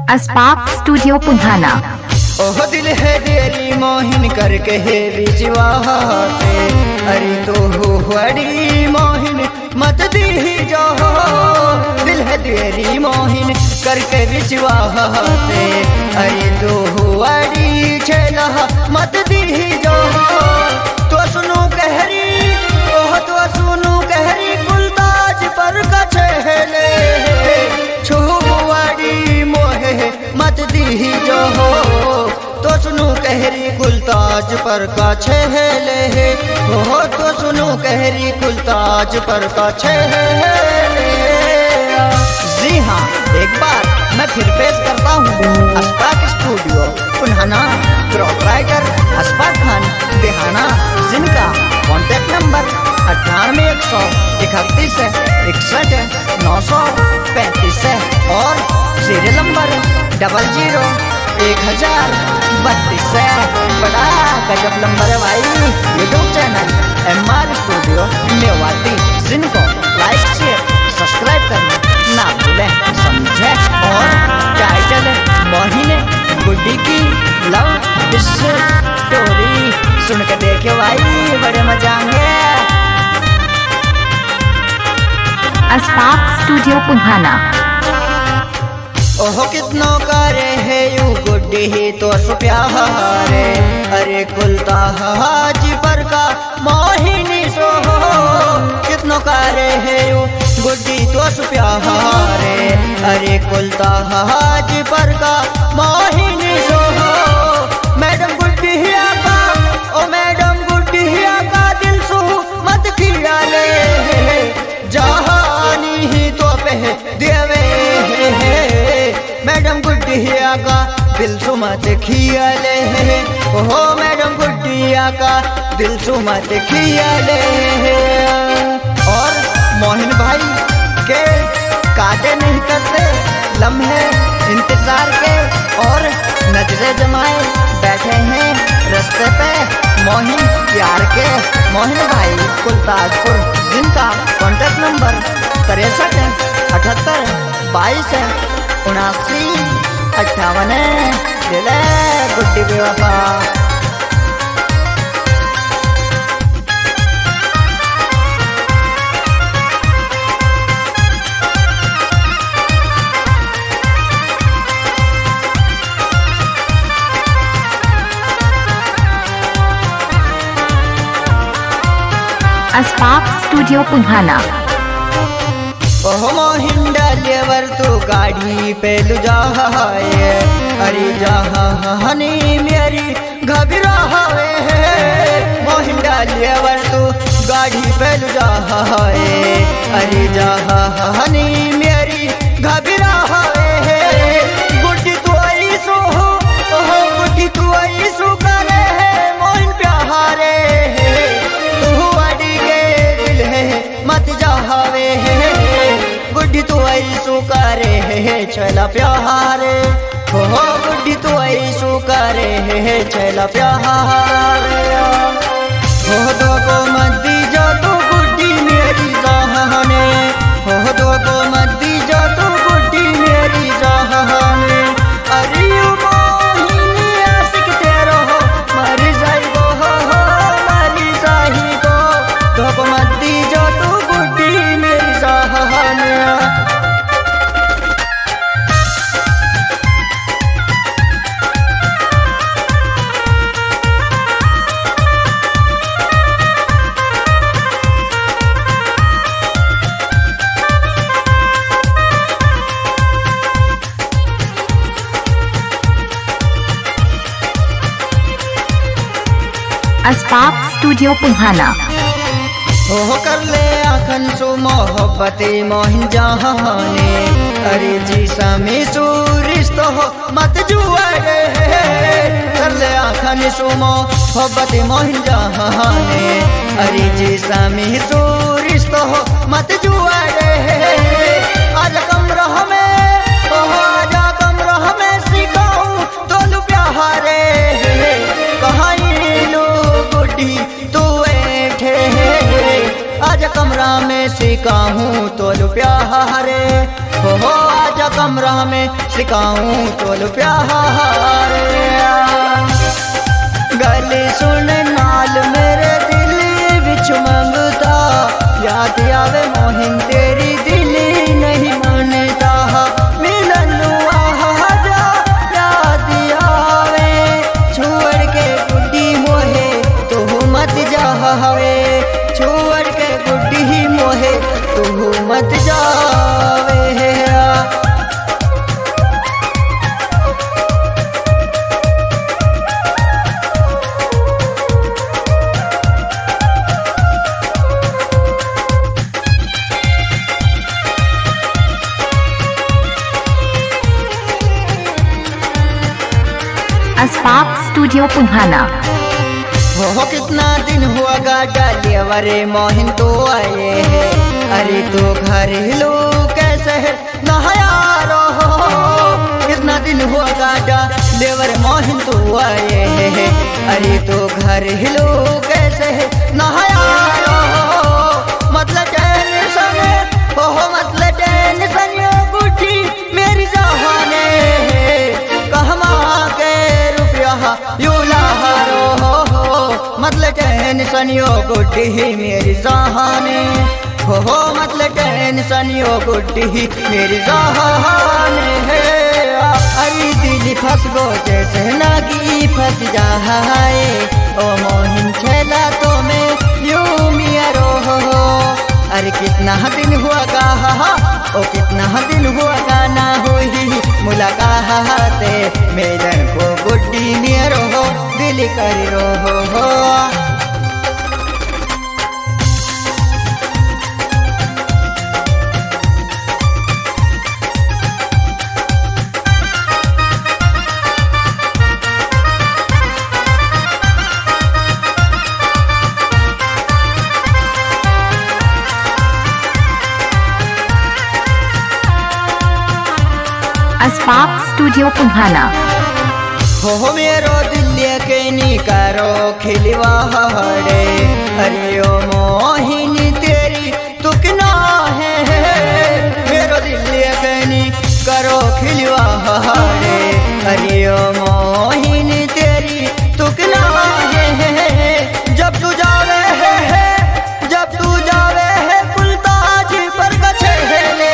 अस्पाक studio Punhana. ओह दिल है तेरी मोहिन करके है बिचवाते, अरे तो हुड़ी मोहिन मत दी जो, दिल है तेरी मोहिन करके बिचवाते, अरे तो हुड़ी छेला मत दी जो। तो सुनो कहरी, ओह तो सुनो कहरी गुलताज पर कछेले, छुआड़ी मोहे मत दी जो। तो सुनो कहरी गुलताज पर का छेले, हो तो सुनो कहरी गुलताज पर का छेले। जी हाँ, एक बार मैं फिर पेश करता हूँ अस्पाक स्टूडियो पुधाना, प्रोपराइटर अस्पाक खान बिहाना, जिनका कॉन्टेक्ट नंबर 9861311935 है और सीरियल नंबर 001032 है। बड़ा गजब नंबर है भाई। YouTube channel MR studio Mewati, जिनको लाइक शेयर सब्सक्राइब करना ना भूलें, समझे। और टाइटल मोहिनी गुड्डी की लव स्टोरी सुन के देखियो भाई, बड़े मजा आएंगे। अस्पाक स्टूडियो पुधाना। ओह कितनो करे है यू गुड्डी ही तो प्यारे, अरे कुलता हाजी पर का मोहिनी सो, कितनो करे है यू गुड्डी तो प्यारे, अरे कुलता हाजी पर का मोहिनी सो। मैडम गुड्डी का, ओ मैडम गुड्डी का दिल सो मत किया ले, जहानी ही तो पे देवे, मैडम गुड्डिया का दिल सुमत खियाले, ओहो मैडम गुड्डिया का दिल सुमत खियाले। और मोहिन भाई के काटे नहीं करते लम्हे इंतजार के, और नजरे जमाए बैठे हैं रास्ते पे मोहिन प्यार के। मोहिन भाई गुलताजपुर, जिनका कॉन्टेक्ट नंबर 6378227958 दिल गुड्डी बेवफा। अस्पाक स्टूडियो पुधाना। ओह मोहिन डालेवर तू गाड़ी पे लुजाए, अरे जहानी मेरी घबरा है। मोहिन डालेवर तू गाड़ी पे लुजाए, अरे जहानी मेरी घबरा है। गुड्डी तू ऐसो हो, ओह गुड्डी तू ऐसो करे है मोहिन प्यारे, तू अड़ी के दिल है मत जावे, गुड्डी तू ऐसो करे है चला प्यारे, हो गुड्डी तू ऐसो करे है चला प्यारे। हो दो को मत दी जो तू गुड्डी मेरी जहाने, हो दो को मत दी जो तू गुड्डी मेरी जहाने। अरे मोहिनी आशिक तेरो हो मरी जाई गो, हो मरी जाही गो, दो को मत दी जो तू गुड्डी मेरी जहाने। अस्पाक स्टूडियो पुधाना। हो कर ले आखन सो मोहब्बते मोहिन जहाने, अरे जी समी सूरिस्तो हो मत जुआरे, कर ले आखन सो मोहब्बते मोहिन जहाने, अरे जी समी सूरिस्तो हो मत जुआरे। आज कमरा में, आज कमरा में सिखाऊं दोनों प्यारे, कहाँ लो गुड्डी तू बैठे, आज कमरा में सिखाऊं तो प्यारे, हो आज कमरा में सिखाऊं तोल प्यार गली सुन नाल मेरे दिल बिच मंगता याद आवे मोहिन तेरी दिल नहीं मानता मिलन आजा याद आवे छोड़ के गुड्डी मोहे तू मत जावे छोड़ के गुड्डी मोहे तू मत जावे अस्पाक स्टूडियो पुंहाना। हो कितना दिन हुआ गाड़ा लेवरे मोहिन तो आए है अरे तो घर लो कैसे है नहाया रहो कितना दिन हुआ गाड़ा लेवर मोहिन तो आए है अरे तो घर लो कैसे है नहाया रहो मतलब टेंशन हो मतलब टेंशन यो गुठी मेरी जहाने कहमा के रुपया यू लहारो मतलब टेंशन यो गुड्डी मेरी जहाने हो मतलब टेंशन यो गुड्डी मेरी जहाने है अरे दिल फंस गो जैसे नागी फंस जाए ओ मोहिन खेला तो मैं यू मियारो अरे कितना दिन हुआ गा ओ कितना दिन हुआ गाना हुई मुलाकात मेरन को गुड्डी मेरो दिल कर रो अस्पाक स्टूडियो पुंहाना। हो मेरो दिल के नी करो खिलवा हरे अरे ओ मोहिन तेरी तुकना है मेरो दिल के नी करो खिलवा हरे अरे ओ मोहिन तेरी तुकना है जब तू जावे है जब तू जावे है कुलताज पर कछे ले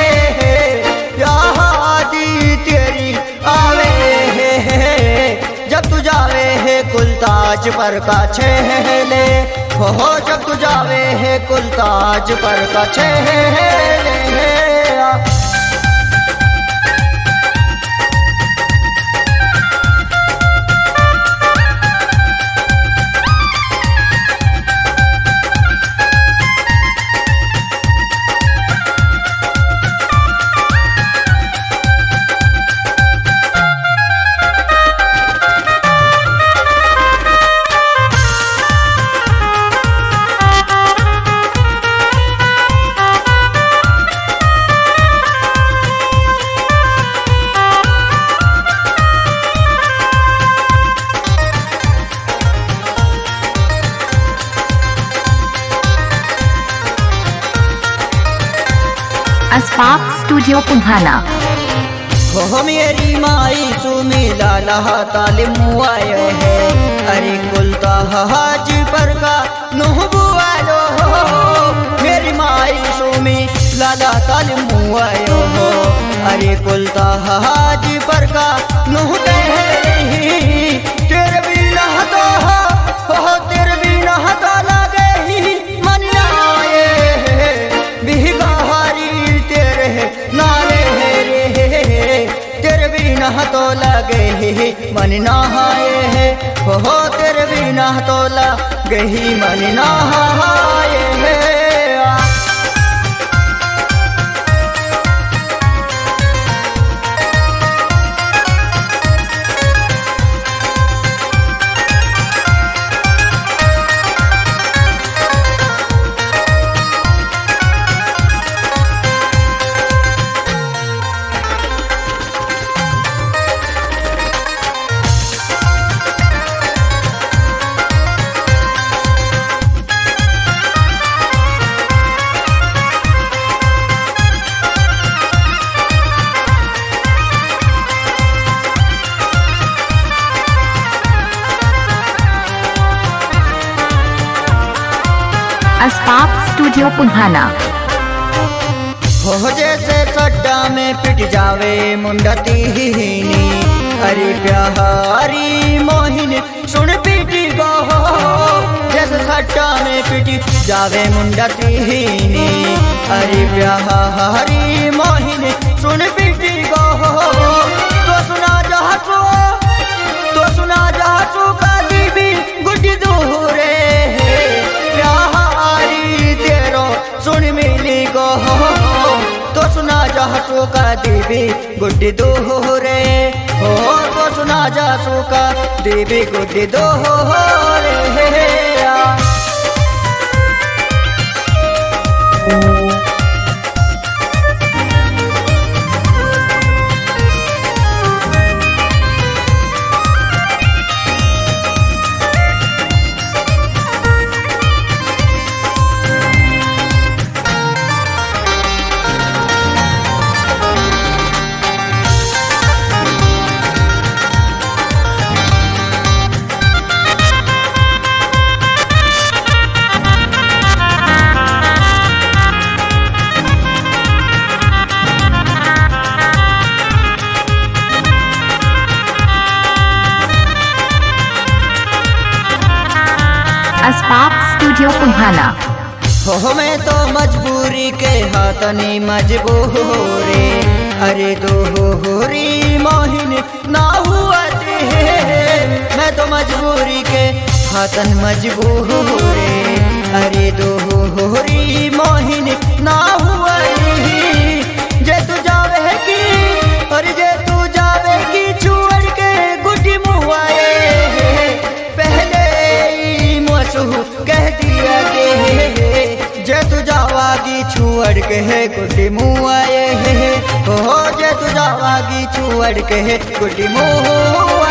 तेरी आवे जब तू जावे है कुलताज पर का छेले हो जब तू जावे है कुलताज पर का छेले अस्पाक स्टूडियो पुंहाना। हो मेरी माई सुमी लाला तालिम आए है अरे कुलता हाज पर का नुह बुआलो मेरी माई सुमी लाला तालिम आए हो अरे कुलता हाज पर का नुह तेरे बिना तो हो तेरे बिना तो लगे ही मन आए बिहारी तेरे नारे तेरे बिना तो लगे ही मन नहाए है हो तेरे बिना तो लगे ही मन नहाए है अस्पाक स्टूडियो पुन्हाना। हो जैसे सट्टा में पिट जावे मुंडतीनी, अरे प्यारी मोहिनी सुन पीटी गो। जैसे सट्टा में पिट जावे मुंडतीनी, अरे प्यारी मोहिनी सुन पीटी गो। तो सुना जहासो का दीबी गुड्डी दूरे, प्यारी तेरो सुन मिली गो। तो सुना जहासो का दीबी गुड्डी दूरे हो। तो सुना जहासो का दीबी गुड्डी दूरे। अस्पाक स्टूडियो पुन्हाना। हो मैं तो मजबूरी के हाथनी मजबूरी, अरे दोहरी मोहिनी ना हुआ थे। मैं तो मजबूरी के हाथन मजबूरी, अरे दोहरी मोहिनी ना हुआ। जे तू जावे की और जे तू जावे की छोड़ के गुड्डी मुआए, पहले कह दिया के जे तू जावागी छुअड़ के है गुड्डी मुआए। हो जे तू जावागी छुअड़ के है गुड्डी मुआए।